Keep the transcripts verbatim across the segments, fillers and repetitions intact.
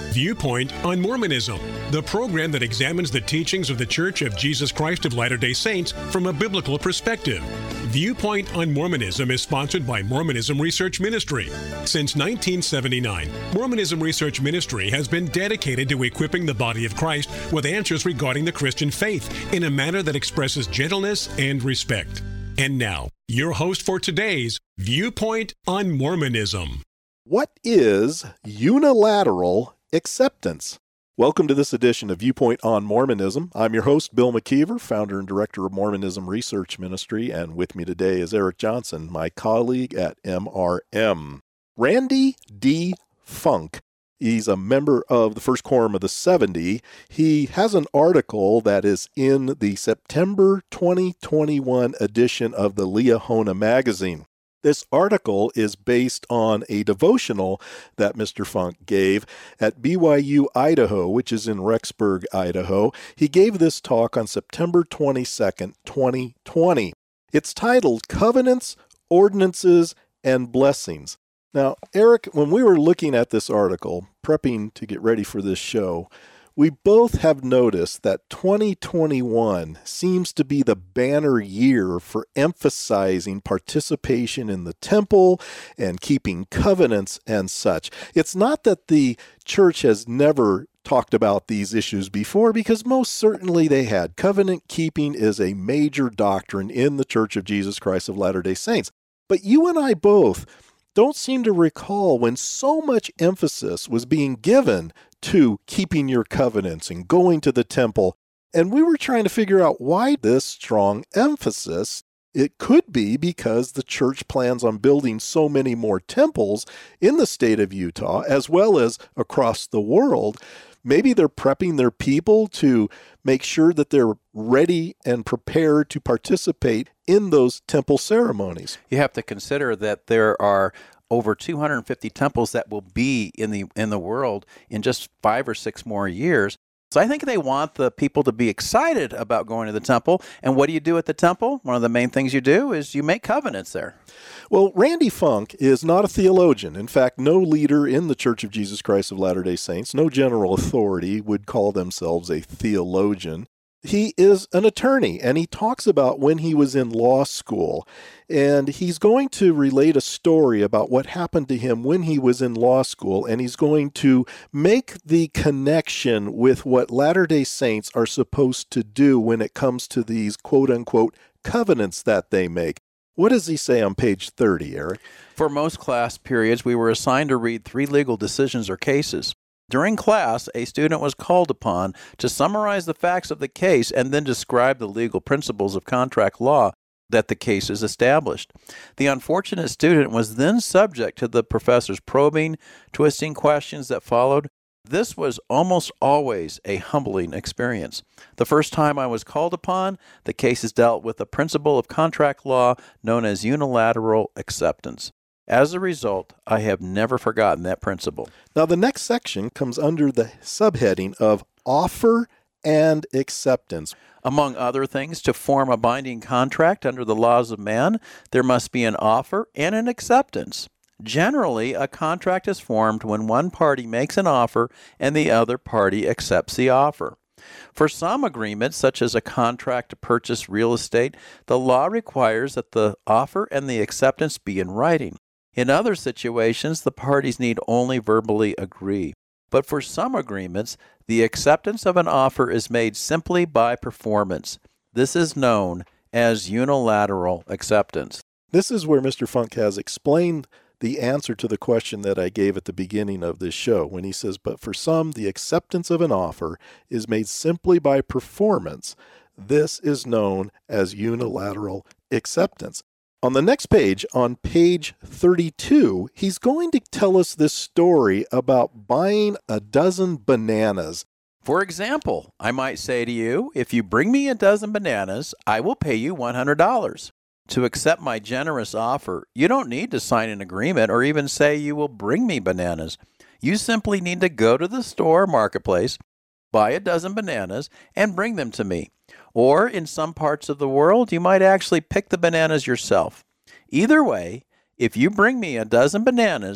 Viewpoint on Mormonism, the program that examines the teachings of the Church of Jesus Christ of Latter-day Saints from a biblical perspective. Viewpoint on Mormonism is sponsored by Mormonism Research Ministry. Since nineteen seventy-nine, Mormonism Research Ministry has been dedicated to equipping the body of Christ with answers regarding the Christian faith in a manner that expresses gentleness and respect. And now, your host for today's Viewpoint on Mormonism. What is unilateral acceptance? Welcome to this edition of Viewpoint on Mormonism. I'm your host, Bill McKeever, founder and director of Mormonism Research Ministry, and with me today is Eric Johnson, my colleague at M R M. Randy D. Funk. He's a member of the First Quorum of the seventy. He has an article that is in the September twenty twenty-one edition of the Liahona magazine. This article is based on a devotional that Mister Funk gave at B Y U, Idaho, which is in Rexburg, Idaho. He gave this talk on September twenty-second, twenty twenty. It's titled Covenants, Ordinances, and Blessings. Now, Eric, when we were looking at this article, prepping to get ready for this show, we both have noticed that twenty twenty-one seems to be the banner year for emphasizing participation in the temple and keeping covenants and such. It's not that the church has never talked about these issues before, because most certainly they had. Covenant keeping is a major doctrine in the Church of Jesus Christ of Latter-day Saints. But you and I both don't seem to recall when so much emphasis was being given to keeping your covenants and going to the temple. And we were trying to figure out why this strong emphasis. It could be because the church plans on building so many more temples in the state of Utah, as well as across the world. Maybe they're prepping their people to make sure that they're ready and prepared to participate in those temple ceremonies. You have to consider that there are over two hundred fifty temples that will be in the in the world in just five or six more years. So I think they want the people to be excited about going to the temple. And what do you do at the temple? One of the main things you do is you make covenants there. Well, Randy Funk is not a theologian. In fact, no leader in the Church of Jesus Christ of Latter-day Saints, no general authority would call themselves a theologian. He is an attorney, and he talks about when he was in law school. And he's going to relate a story about what happened to him when he was in law school, and he's going to make the connection with what Latter-day Saints are supposed to do when it comes to these quote-unquote covenants that they make. What does he say on page thirty, Eric? For most class periods, we were assigned to read three legal decisions or cases. During class, a student was called upon to summarize the facts of the case and then describe the legal principles of contract law that the case is established. The unfortunate student was then subject to the professor's probing, twisting questions that followed. This was almost always a humbling experience. The first time I was called upon, the cases dealt with the principle of contract law known as unilateral acceptance. As a result, I have never forgotten that principle. Now, the next section comes under the subheading of offer and acceptance. Among other things, to form a binding contract under the laws of man, there must be an offer and an acceptance. Generally, a contract is formed when one party makes an offer and the other party accepts the offer. For some agreements, such as a contract to purchase real estate, the law requires that the offer and the acceptance be in writing. In other situations, the parties need only verbally agree. But for some agreements, the acceptance of an offer is made simply by performance. This is known as unilateral acceptance. This is where Mister Funk has explained the answer to the question that I gave at the beginning of this show, when he says, but for some, the acceptance of an offer is made simply by performance. This is known as unilateral acceptance. On the next page, on page thirty-two, he's going to tell us this story about buying a dozen bananas. For example, I might say to you, if you bring me a dozen bananas, I will pay you one hundred dollars. To accept my generous offer, you don't need to sign an agreement or even say you will bring me bananas. You simply need to go to the store or marketplace, buy a dozen bananas, and bring them to me. Or in some parts of the world, you might actually pick the bananas yourself. Either way, if you bring me a dozen bananas,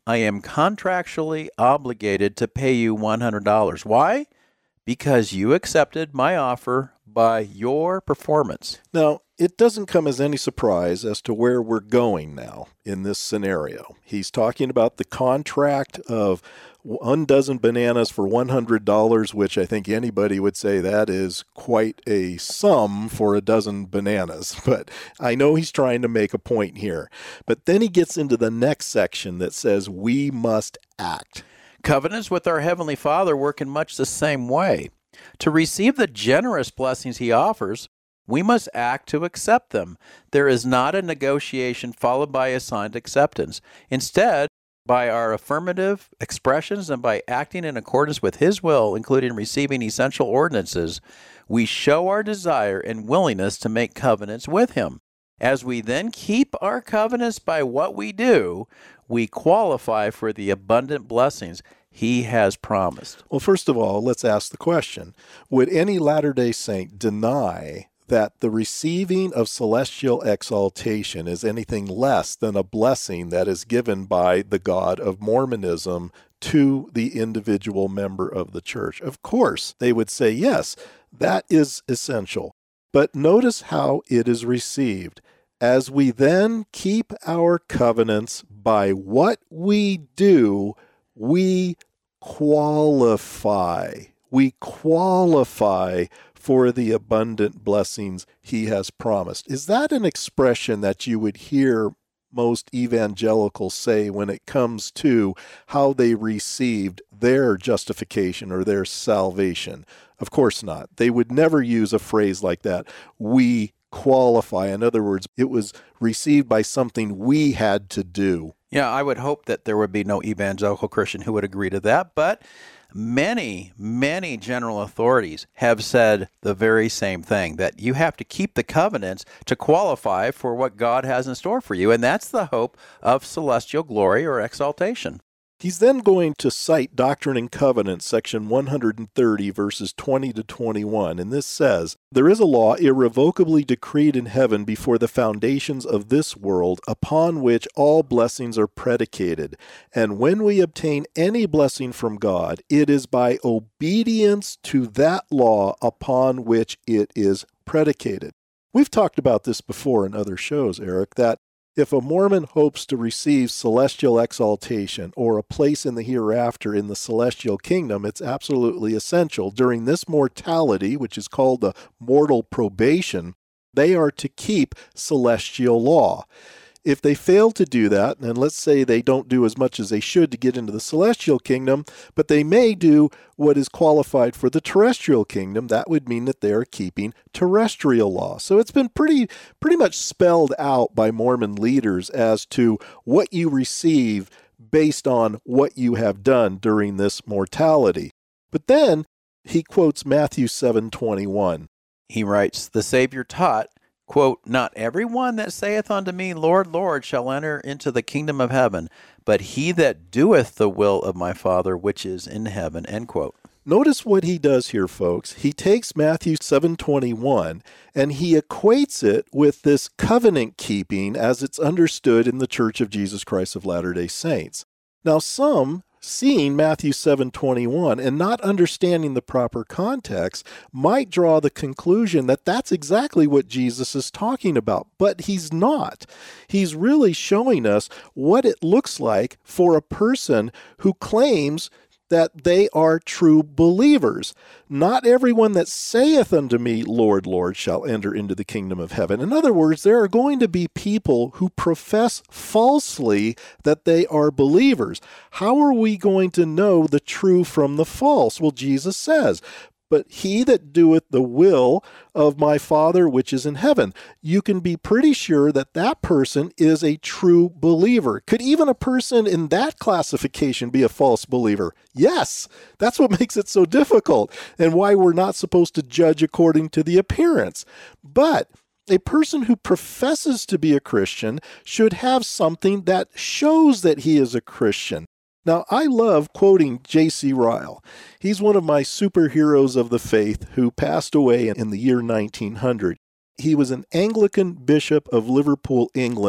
I am contractually obligated to pay you one hundred dollars. Why? Because you accepted my offer by your performance. Now, it doesn't come as any surprise as to where we're going now in this scenario. He's talking about the contract of one dozen bananas for one hundred dollars, which I think anybody would say that is quite a sum for a dozen bananas. But I know he's trying to make a point here. But then he gets into the next section that says we must act. Covenants with our Heavenly Father work in much the same way. To receive the generous blessings He offers, we must act to accept them. There is not a negotiation followed by a signed acceptance. Instead, by our affirmative expressions and by acting in accordance with His will, including receiving essential ordinances, we show our desire and willingness to make covenants with Him. As we then keep our covenants by what we do, we qualify for the abundant blessings He has promised. Well, first of all, let's ask the question, would any Latter-day Saint deny that the receiving of celestial exaltation is anything less than a blessing that is given by the God of Mormonism to the individual member of the church? Of course, they would say, yes, that is essential. But notice how it is received. As we then keep our covenants by what we do, we qualify. We qualify for the abundant blessings He has promised. Is that an expression that you would hear most evangelicals say when it comes to how they received their justification or their salvation? Of course not. They would never use a phrase like that. We qualify. In other words, it was received by something we had to do. Yeah, I would hope that there would be no evangelical Christian who would agree to that, but many, many general authorities have said the very same thing, that you have to keep the covenants to qualify for what God has in store for you, and that's the hope of celestial glory or exaltation. He's then going to cite Doctrine and Covenants, section one hundred thirty, verses twenty to twenty-one, and this says, "There is a law irrevocably decreed in heaven before the foundations of this world, upon which all blessings are predicated. And when we obtain any blessing from God, it is by obedience to that law upon which it is predicated." We've talked about this before in other shows, Eric, that if a Mormon hopes to receive celestial exaltation or a place in the hereafter in the celestial kingdom, it's absolutely essential during this mortality, which is called the mortal probation, they are to keep celestial law. If they fail to do that, and let's say they don't do as much as they should to get into the celestial kingdom, but they may do what is qualified for the terrestrial kingdom, that would mean that they are keeping terrestrial law. So it's been pretty, pretty much spelled out by Mormon leaders as to what you receive based on what you have done during this mortality. But then he quotes Matthew seven twenty-one. He writes, "The Savior taught, quote, 'Not every one that saith unto me, Lord, Lord, shall enter into the kingdom of heaven, but he that doeth the will of my Father which is in heaven,' end quote." Notice what he does here, folks. He takes Matthew seven twenty-one and he equates it with this covenant keeping as it's understood in the Church of Jesus Christ of Latter-day Saints. Now, some, seeing Matthew seven twenty-one and not understanding the proper context, might draw the conclusion that that's exactly what Jesus is talking about, but he's not. He's really showing us what it looks like for a person who claims that they are true believers. "Not everyone that saith unto me, Lord, Lord, shall enter into the kingdom of heaven." In other words, there are going to be people who profess falsely that they are believers. How are we going to know the true from the false? Well, Jesus says, "But he that doeth the will of my Father which is in heaven." You can be pretty sure that that person is a true believer. Could even a person in that classification be a false believer? Yes, that's what makes it so difficult and why we're not supposed to judge according to the appearance. But a person who professes to be a Christian should have something that shows that he is a Christian. Now, I love quoting J C Ryle. He's one of my superheroes of the faith who passed away in the year nineteen hundred. He was an Anglican bishop of Liverpool, England.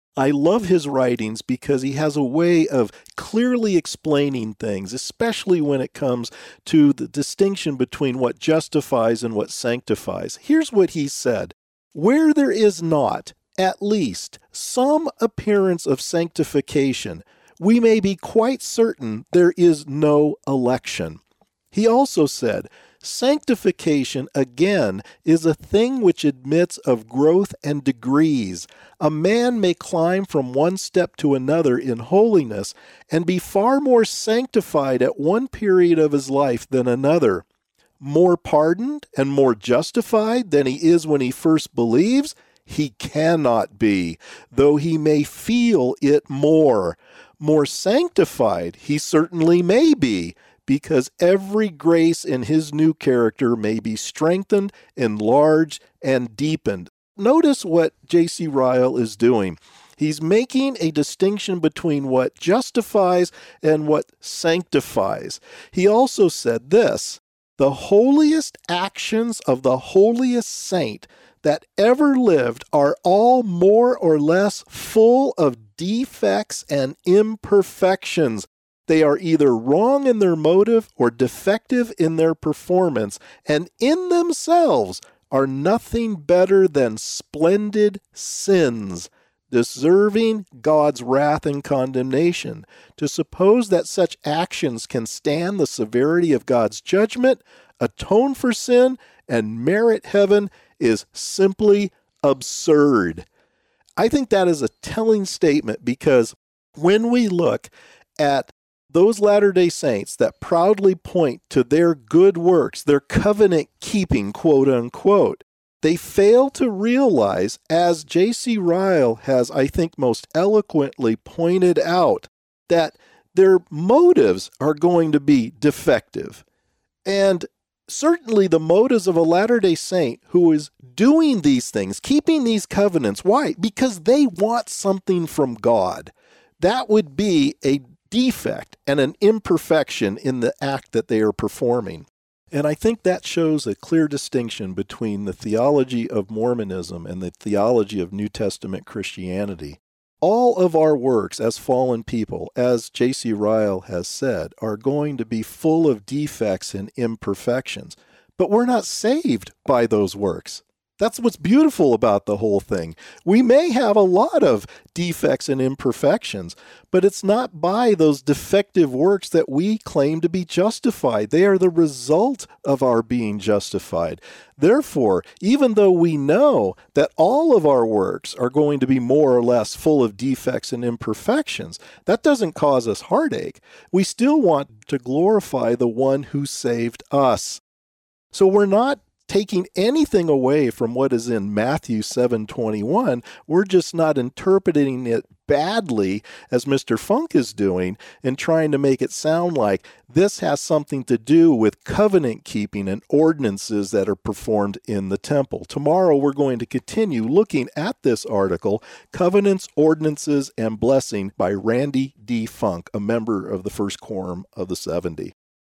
I love his writings because he has a way of clearly explaining things, especially when it comes to the distinction between what justifies and what sanctifies. Here's what he said: "Where there is not, at least, some appearance of sanctification, we may be quite certain there is no election." He also said, "Sanctification, again, is a thing which admits of growth and degrees. A man may climb from one step to another in holiness and be far more sanctified at one period of his life than another. More pardoned and more justified than he is when he first believes? He cannot be, though he may feel it more. More sanctified he certainly may be, because every grace in his new character may be strengthened, enlarged, and deepened." Notice what J C Ryle is doing. He's making a distinction between what justifies and what sanctifies. He also said this: "The holiest actions of the holiest saint that ever lived are all more or less full of defects and imperfections. They are either wrong in their motive or defective in their performance, and in themselves are nothing better than splendid sins, deserving God's wrath and condemnation. To suppose that such actions can stand the severity of God's judgment, atone for sin, and merit heaven is simply absurd." I think that is a telling statement, because when we look at those Latter-day Saints that proudly point to their good works, their covenant keeping, quote unquote, they fail to realize, as J C Ryle has, I think, most eloquently pointed out, that their motives are going to be defective. And certainly the motives of a Latter-day Saint who is doing these things, keeping these covenants, why? Because they want something from God. That would be a defect and an imperfection in the act that they are performing. And I think that shows a clear distinction between the theology of Mormonism and the theology of New Testament Christianity. All of our works as fallen people, as J C Ryle has said, are going to be full of defects and imperfections. But we're not saved by those works. That's what's beautiful about the whole thing. We may have a lot of defects and imperfections, but it's not by those defective works that we claim to be justified. They are the result of our being justified. Therefore, even though we know that all of our works are going to be more or less full of defects and imperfections, that doesn't cause us heartache. We still want to glorify the one who saved us. So we're not taking anything away from what is in Matthew seven twenty-one. We're just not interpreting it badly, as Mister Funk is doing, and trying to make it sound like this has something to do with covenant keeping and ordinances that are performed in the temple. Tomorrow we're going to continue looking at this article, Covenants, Ordinances, and Blessing, by Randy D. Funk, a member of the First Quorum of the seventy.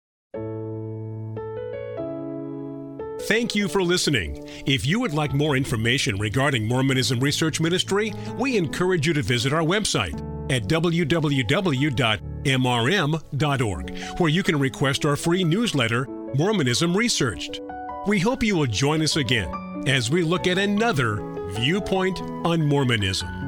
Thank you for listening. If you would like more information regarding Mormonism Research Ministry, we encourage you to visit our website at w w w dot m r m dot org, where you can request our free newsletter, Mormonism Researched. We hope you will join us again as we look at another viewpoint on Mormonism.